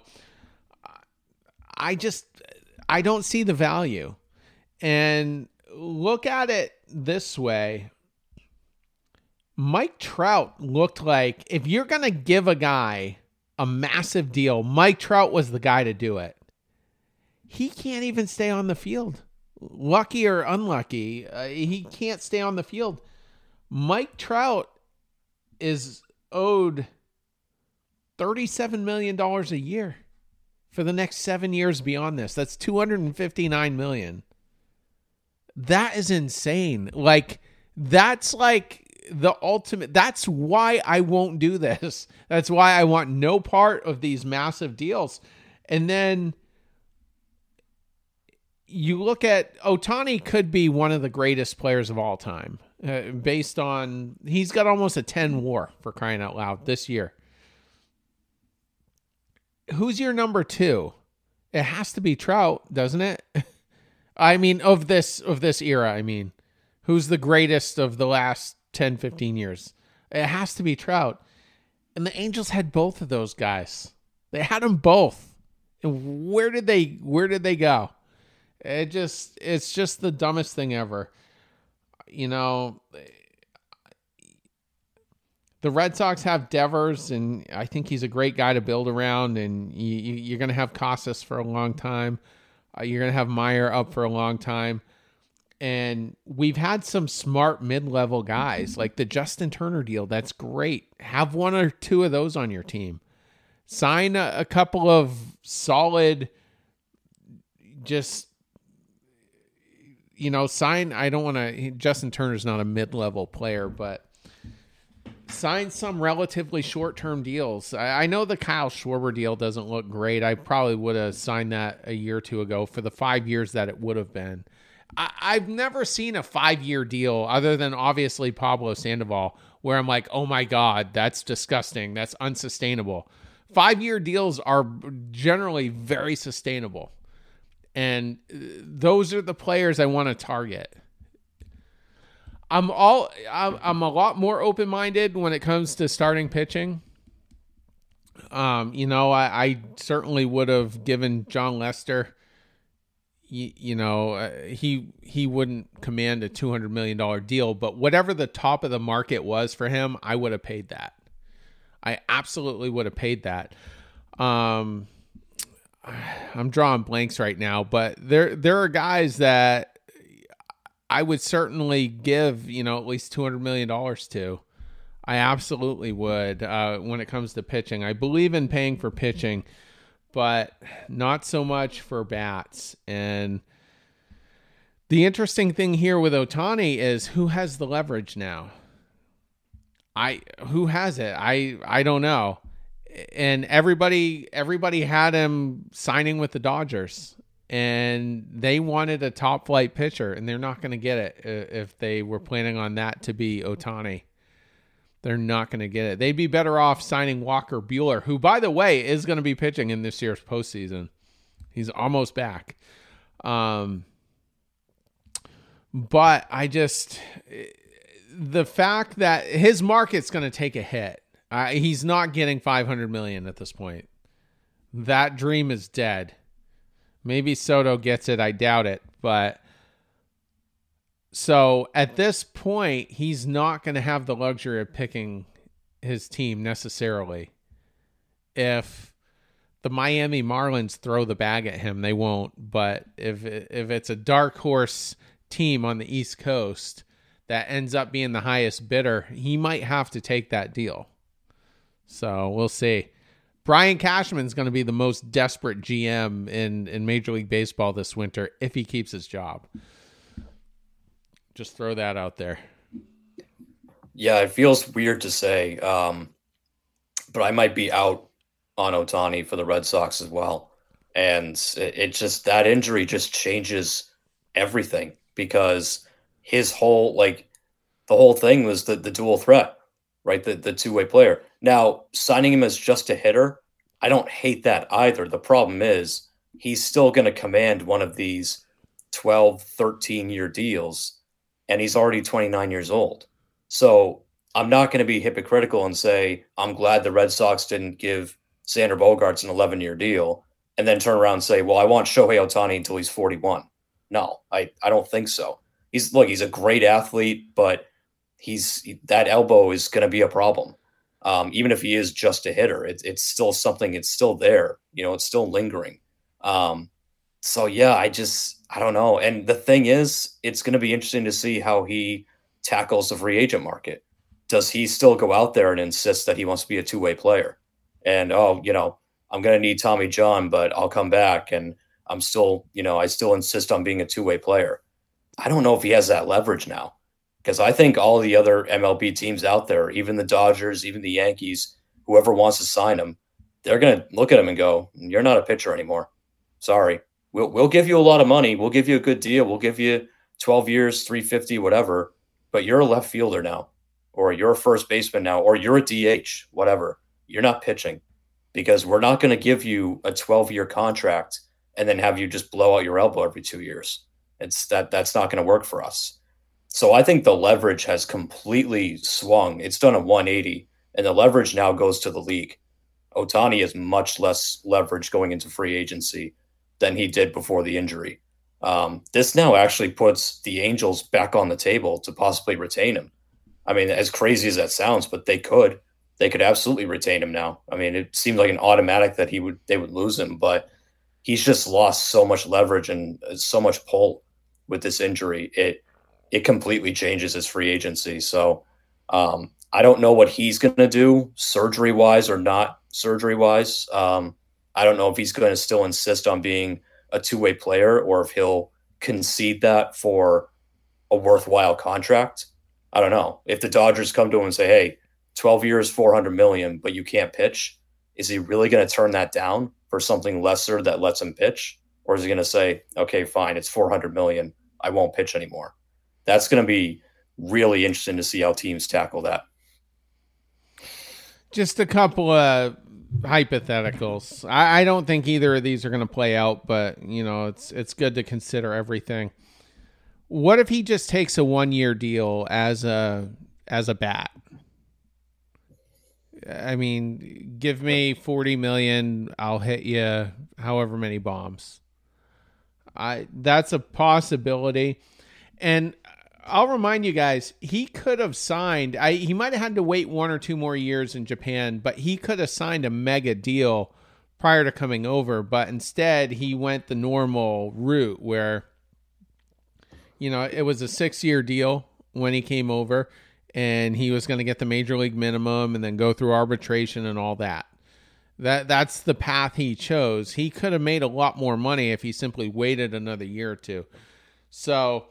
I just, I don't see the value. And look at it this way. Mike Trout looked like, if you're going to give a guy a massive deal, Mike Trout was the guy to do it. He can't even stay on the field. Lucky or unlucky, uh, he can't stay on the field. Mike Trout is owed thirty-seven million dollars a year for the next seven years beyond this. That's two hundred fifty-nine million dollars. That is insane. Like, that's like the ultimate. That's why I won't do this. That's why I want no part of these massive deals. And then you look at Ohtani could be one of the greatest players of all time. Uh, based on, he's got almost a ten WAR for crying out loud this year. Who's your number two? It has to be Trout, doesn't it? I mean, of this of this era, I mean, who's the greatest of the last ten, fifteen years? It has to be Trout. And the Angels had both of those guys. They had them both. And where did they where did they go? It just it's just the dumbest thing ever. You know, the Red Sox have Devers, and I think he's a great guy to build around, and you, you, you're going to have Casas for a long time. Uh, you're going to have Meyer up for a long time. And we've had some smart mid-level guys, like the Justin Turner deal. That's great. Have one or two of those on your team. Sign a, a couple of solid, just... You know, sign, I don't want to, Justin Turner's not a mid-level player, but sign some relatively short-term deals. I, I know the Kyle Schwarber deal doesn't look great. I probably would have signed that a year or two ago for the five years that it would have been. I, I've never seen a five-year deal other than obviously Pablo Sandoval where I'm like, oh my God, that's disgusting. That's unsustainable. Five-year deals are generally very sustainable. And those are the players I want to target. I'm all I'm, I'm a lot more open-minded when it comes to starting pitching. Um, you know, I, I certainly would have given John Lester. You, you know, uh, he he wouldn't command a two hundred million dollars deal, but whatever the top of the market was for him, I would have paid that. I absolutely would have paid that. Um. I'm drawing blanks right now, but there there are guys that I would certainly give, you know, at least two hundred million dollars to. I absolutely would uh, when it comes to pitching. I believe in paying for pitching, but not so much for bats. And the interesting thing here with Ohtani is who has the leverage now? I who has it? I I don't know. And everybody, everybody had him signing with the Dodgers, and they wanted a top flight pitcher, and they're not going to get it if they were planning on that to be Ohtani. They're not going to get it. They'd be better off signing Walker Buehler, who, by the way, is going to be pitching in this year's postseason. He's almost back. Um, but I just, the fact that his market's going to take a hit. Uh, he's not getting five hundred million dollars at this point. That dream is dead. Maybe Soto gets it. I doubt it. But so at this point, he's not going to have the luxury of picking his team necessarily. If the Miami Marlins throw the bag at him, they won't. But if if it's a dark horse team on the East Coast that ends up being the highest bidder, he might have to take that deal. So we'll see. Brian Cashman's going to be the most desperate G M in, in Major League Baseball this winter if he keeps his job. Just throw that out there. Yeah, it feels weird to say, um, but I might be out on Ohtani for the Red Sox as well. And it, it just, that injury just changes everything, because his whole, like, the whole thing was the, the dual threat, right? The, the two-way player. Now, signing him as just a hitter, I don't hate that either. The problem is he's still going to command one of these twelve, thirteen-year deals, and he's already twenty-nine years old. So I'm not going to be hypocritical and say, I'm glad the Red Sox didn't give Xander Bogaerts an eleven-year deal and then turn around and say, well, I want Shohei Ohtani until he's forty-one. No, I, I don't think so. He's look, he's a great athlete, but he's that elbow is going to be a problem. Um, even if he is just a hitter, it, it's still something. It's still there. You know, it's still lingering. Um, so, yeah, I just I don't know. And the thing is, it's going to be interesting to see how he tackles the free agent market. Does he still go out there and insist that he wants to be a two-way player? And, oh, you know, I'm going to need Tommy John, but I'll come back. And I'm still, you know, I still insist on being a two-way player. I don't know if he has that leverage now, because I think all the other M L B teams out there, even the Dodgers, even the Yankees, whoever wants to sign him, they're going to look at him and go, you're not a pitcher anymore. Sorry. We'll, we'll give you a lot of money. We'll give you a good deal. We'll give you twelve years, three fifty, whatever. But you're a left fielder now, or you're a first baseman now, or you're a D H, whatever. You're not pitching, because we're not going to give you a twelve-year contract and then have you just blow out your elbow every two years. It's that that's not going to work for us. So I think the leverage has completely swung. It's done a one eighty, and the leverage now goes to the league. Ohtani has much less leverage going into free agency than he did before the injury. Um, this now actually puts the Angels back on the table to possibly retain him. I mean, as crazy as that sounds, but they could. They could absolutely retain him now. I mean, it seemed like an automatic that he would they would lose him, but he's just lost so much leverage and so much pull with this injury. It it completely changes his free agency. So um, I don't know what he's going to do surgery-wise or not surgery-wise. Um, I don't know if he's going to still insist on being a two-way player or if he'll concede that for a worthwhile contract. I don't know. If the Dodgers come to him and say, hey, twelve years, four hundred million dollars, but you can't pitch, is he really going to turn that down for something lesser that lets him pitch? Or is he going to say, okay, fine, it's four hundred million dollars. I won't pitch anymore. That's going to be really interesting to see how teams tackle that. Just a couple of hypotheticals. I, I don't think either of these are going to play out, but you know, it's it's good to consider everything. What if he just takes a one-year deal as a as a bat? I mean, give me forty million, I'll hit you however many bombs. I that's a possibility. And I'll remind you guys, he could have signed, I, he might have had to wait one or two more years in Japan, but he could have signed a mega deal prior to coming over. But instead, he went the normal route where, you know, it was a six-year deal when he came over, and he was going to get the major league minimum and then go through arbitration and all that. That That's the path he chose. He could have made a lot more money if he simply waited another year or two. So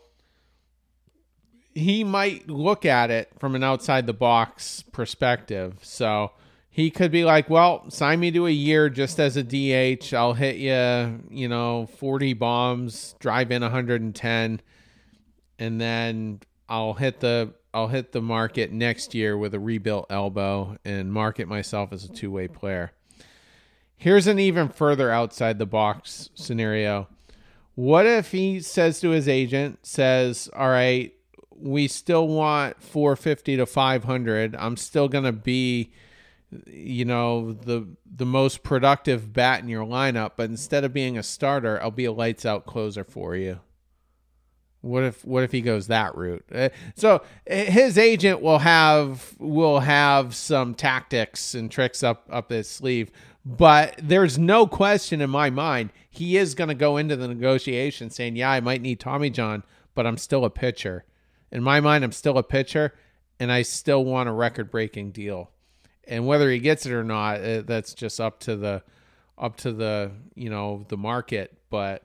he might look at it from an outside the box perspective. So he could be like, well, sign me to a year just as a D H. I'll hit you, you know, forty bombs, drive in one hundred ten, and then I'll hit the I'll hit the market next year with a rebuilt elbow and market myself as a two-way player. Here's an even further outside the box scenario. What if he says to his agent, says, all right, we still want four fifty to five hundred. I'm still going to be, you know, the the most productive bat in your lineup, but instead of being a starter, I'll be a lights out closer for you. What if what if he goes that route? Uh, so his agent will have will have some tactics and tricks up up his sleeve, but there's no question in my mind he is going to go into the negotiation saying, "Yeah, I might need Tommy John, but I'm still a pitcher." In my mind, I'm still a pitcher, and I still want a record-breaking deal. And whether he gets it or not, it, that's just up to the up to the you know the market. But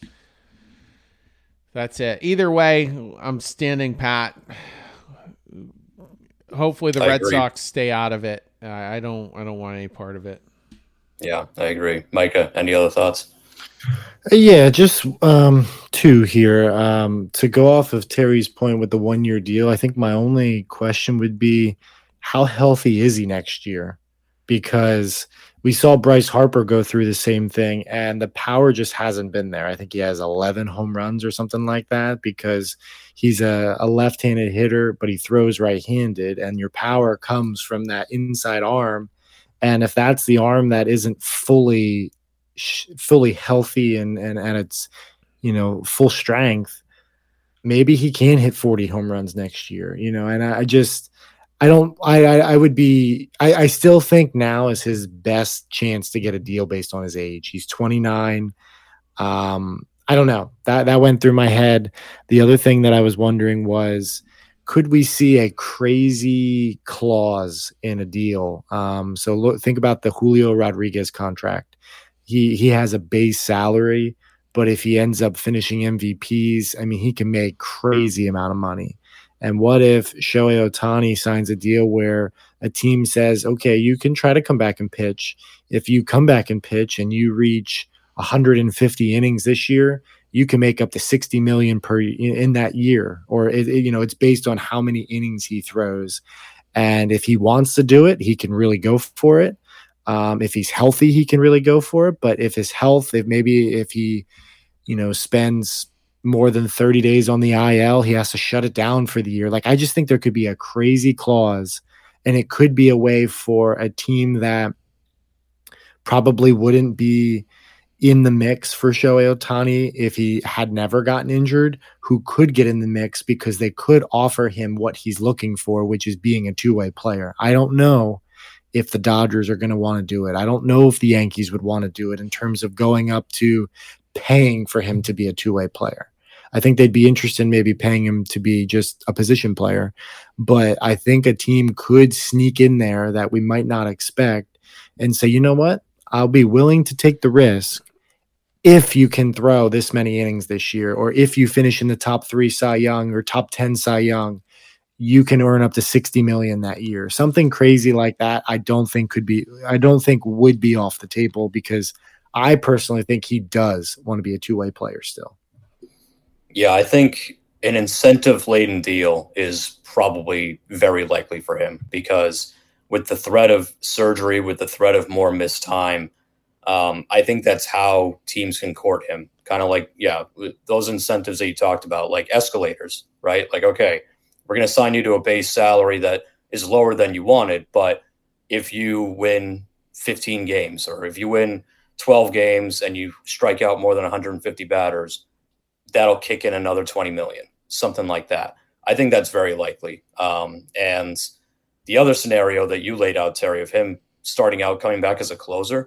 that's it. Either way, I'm standing pat. Hopefully, the I Red agree. Sox stay out of it. Uh, I don't. I don't want any part of it. Yeah, I agree. Micah, any other thoughts? Yeah, just um, two here. Um, to go off of Terry's point with the one-year deal, I think my only question would be, how healthy is he next year? Because we saw Bryce Harper go through the same thing, and the power just hasn't been there. I think he has eleven home runs or something like that because he's a, a left-handed hitter, but he throws right-handed, and your power comes from that inside arm. And if that's the arm that isn't fully fully healthy and, and, and it's, you know, full strength, maybe he can hit forty home runs next year, you know, and I, I just – I don't. I. I, I would be. I, I still think now is his best chance to get a deal based on his age. He's twenty-nine. Um, I don't know. That that went through my head. The other thing that I was wondering was, could we see a crazy clause in a deal? Um, so look, think about the Julio Rodriguez contract. He he has a base salary, but if he ends up finishing M V Ps, I mean, he can make crazy amount of money. And what if Shohei Ohtani signs a deal where a team says, okay, you can try to come back and pitch. If you come back and pitch and you reach one hundred fifty innings this year, you can make up to sixty million per in, in that year. Or, it, it, you know, it's based on how many innings he throws. And if he wants to do it, he can really go for it. Um, if he's healthy, he can really go for it. But if his health, if maybe if he, you know, spends more than thirty days on the I L, he has to shut it down for the year. Like, I just think there could be a crazy clause, and it could be a way for a team that probably wouldn't be in the mix for Shohei Ohtani if he had never gotten injured, who could get in the mix because they could offer him what he's looking for, which is being a two-way player. I don't know if the Dodgers are going to want to do it. I don't know if the Yankees would want to do it in terms of going up to paying for him to be a two-way player. I think they'd be interested in maybe paying him to be just a position player. But I think a team could sneak in there that we might not expect and say, you know what? I'll be willing to take the risk if you can throw this many innings this year, or if you finish in the top three Cy Young or top ten Cy Young, you can earn up to sixty million that year. Something crazy like that, I don't think could be, I don't think would be off the table, because I personally think he does want to be a two-way player still. Yeah, I think an incentive-laden deal is probably very likely for him, because with the threat of surgery, with the threat of more missed time, um, I think that's how teams can court him. Kind of like, yeah, those incentives that you talked about, like escalators, right? Like, okay, we're going to sign you to a base salary that is lower than you wanted, but if you win fifteen games, or if you win twelve games and you strike out more than one hundred fifty batters, that'll kick in another twenty million, something like that. I think that's very likely. Um, and the other scenario that you laid out, Terry, of him starting out coming back as a closer,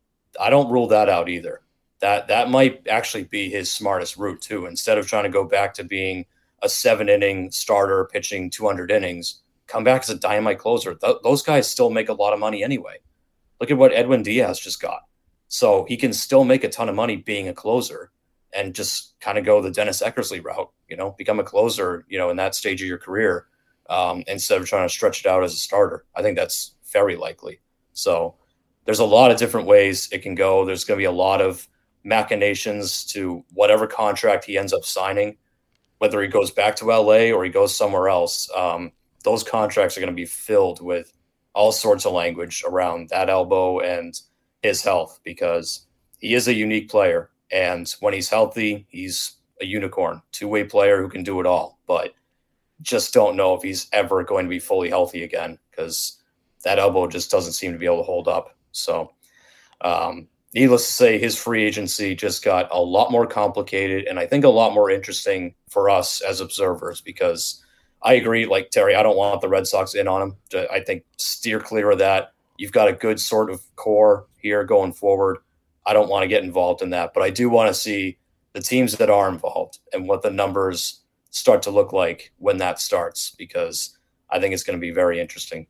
I don't rule that out either. That that might actually be his smartest route too. Instead of trying to go back to being a seven inning starter pitching two hundred innings, come back as a dynamite closer. Th- those guys still make a lot of money anyway. Look at what Edwin Diaz just got. So he can still make a ton of money being a closer, and just kind of go the Dennis Eckersley route, you know, become a closer, you know, in that stage of your career, um, instead of trying to stretch it out as a starter. I think that's very likely. So there's a lot of different ways it can go. There's going to be a lot of machinations to whatever contract he ends up signing, whether he goes back to L A or he goes somewhere else. Um, those contracts are going to be filled with all sorts of language around that elbow and his health, because he is a unique player. And when he's healthy, he's a unicorn, two-way player who can do it all. But just don't know if he's ever going to be fully healthy again, because that elbow just doesn't seem to be able to hold up. So um, needless to say, his free agency just got a lot more complicated, and I think a lot more interesting for us as observers, because I agree, like Terry, I don't want the Red Sox in on him. I think steer clear of that. You've got a good sort of core here going forward. I don't want to get involved in that, but I do want to see the teams that are involved and what the numbers start to look like when that starts, because I think it's going to be very interesting.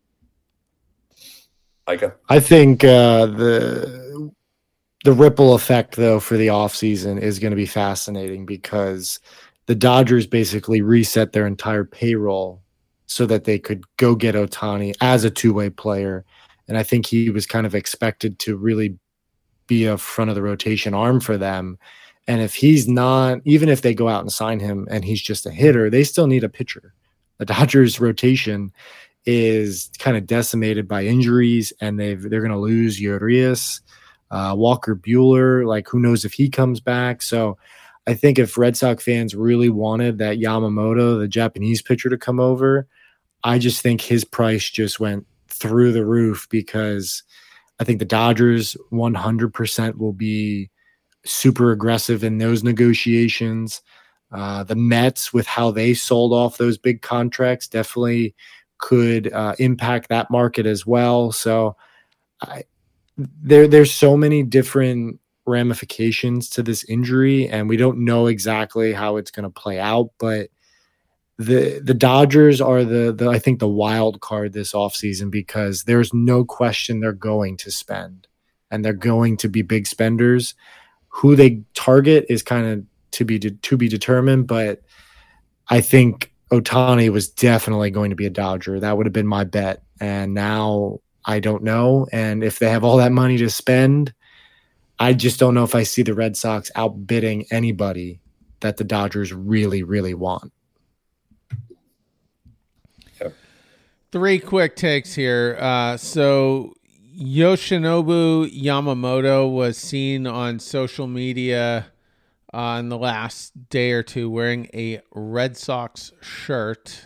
Micah? I think uh, the the ripple effect, though, for the offseason is going to be fascinating, because the Dodgers basically reset their entire payroll so that they could go get Ohtani as a two-way player. And I think he was kind of expected to really be a front of the rotation arm for them. And if he's not, even if they go out and sign him and he's just a hitter, they still need a pitcher. The Dodgers rotation is kind of decimated by injuries, and they've, they're going to lose Urias, uh, Walker Buehler, like who knows if he comes back. So I think if Red Sox fans really wanted that Yamamoto, the Japanese pitcher, to come over, I just think his price just went through the roof, because I think the Dodgers one hundred percent will be super aggressive in those negotiations. Uh, the Mets, with how they sold off those big contracts, definitely could uh, impact that market as well. So I, there, there's so many different ramifications to this injury, and we don't know exactly how it's going to play out. But the the Dodgers are the, the I think the wild card this offseason, because there's no question they're going to spend, and they're going to be big spenders. Who they target is kind of to be de- to be determined, but I think Ohtani was definitely going to be a Dodger. That would have been my bet. And now I don't know. And if they have all that money to spend, I just don't know if I see the Red Sox outbidding anybody that the Dodgers really, really want. Three quick takes here. Uh, so Yoshinobu Yamamoto was seen on social media uh, in the last day or two wearing a Red Sox shirt.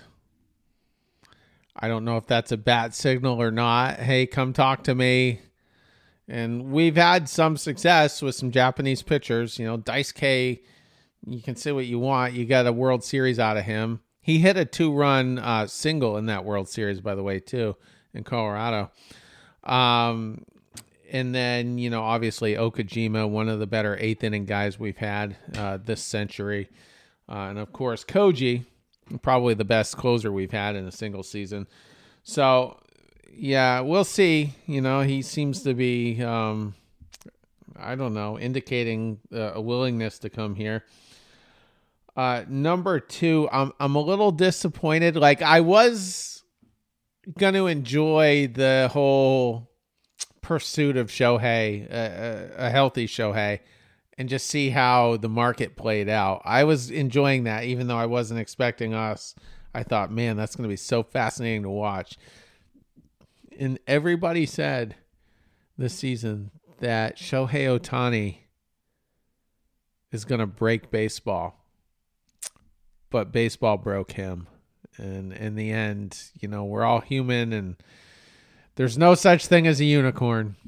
I don't know if that's a bat signal or not. Hey, come talk to me. And we've had some success with some Japanese pitchers. You know, Daisuke, you can say what you want. You got a World Series out of him. He hit a two-run uh, single in that World Series, by the way, too, in Colorado. Um, and then, you know, obviously Okajima, one of the better eighth-inning guys we've had uh, this century. Uh, and, of course, Koji, probably the best closer we've had in a single season. So, yeah, we'll see. You know, he seems to be, um, I don't know, indicating uh, a willingness to come here. Uh, number two, I'm I'm a little disappointed. Like, I was going to enjoy the whole pursuit of Shohei, uh, a healthy Shohei, and just see how the market played out. I was enjoying that, even though I wasn't expecting us. I thought, man, that's going to be so fascinating to watch. And everybody said this season that Shohei Ohtani is going to break baseball. But baseball broke him. And in the end, you know, we're all human, and there's no such thing as a unicorn.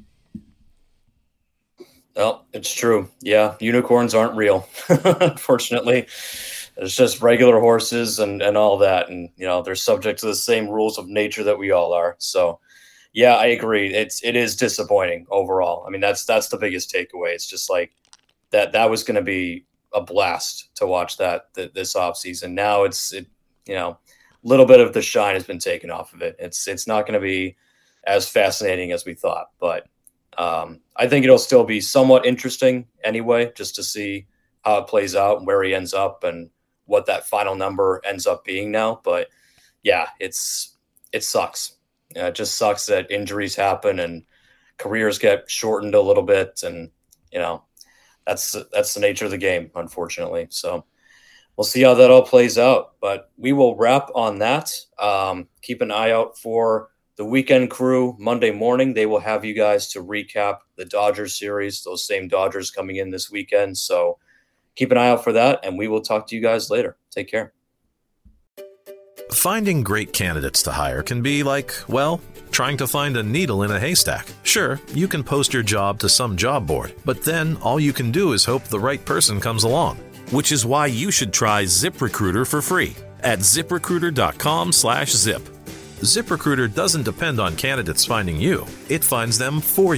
Well, it's true. Yeah, unicorns aren't real, unfortunately. It's just regular horses and, and all that. And, you know, they're subject to the same rules of nature that we all are. So, yeah, I agree. It's it is disappointing overall. I mean, that's that's the biggest takeaway. It's just like that that was going to be a blast to watch that th- this offseason. Now it's, it, you know, a little bit of the shine has been taken off of it. It's it's not going to be as fascinating as we thought, but um, I think it'll still be somewhat interesting anyway, just to see how it plays out and where he ends up and what that final number ends up being now. But yeah, it's it sucks. Uh, it just sucks that injuries happen and careers get shortened a little bit, and you know. That's that's the nature of the game, unfortunately. So we'll see how that all plays out. But we will wrap on that. Um, keep an eye out for the Weekend Crew Monday morning. They will have you guys to recap the Dodgers series, those same Dodgers coming in this weekend. So keep an eye out for that, and we will talk to you guys later. Take care. Finding great candidates to hire can be like, well, trying to find a needle in a haystack. Sure, you can post your job to some job board, but then all you can do is hope the right person comes along. Which is why you should try ZipRecruiter for free at ZipRecruiter.com slash zip. ZipRecruiter doesn't depend on candidates finding you. It finds them for you.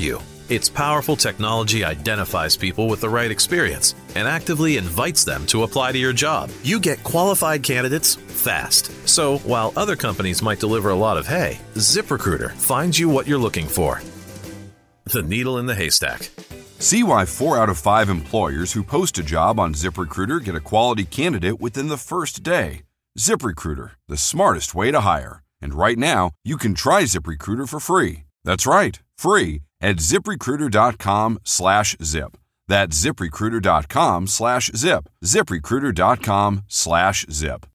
Its powerful technology identifies people with the right experience and actively invites them to apply to your job. You get qualified candidates fast. So while other companies might deliver a lot of hay, ZipRecruiter finds you what you're looking for. The needle in the haystack. See why four out of five employers who post a job on ZipRecruiter get a quality candidate within the first day. ZipRecruiter, the smartest way to hire. And right now, you can try ZipRecruiter for free. That's right, free at ZipRecruiter.com slash zip. That's ZipRecruiter.com slash zip. ZipRecruiter.com slash zip.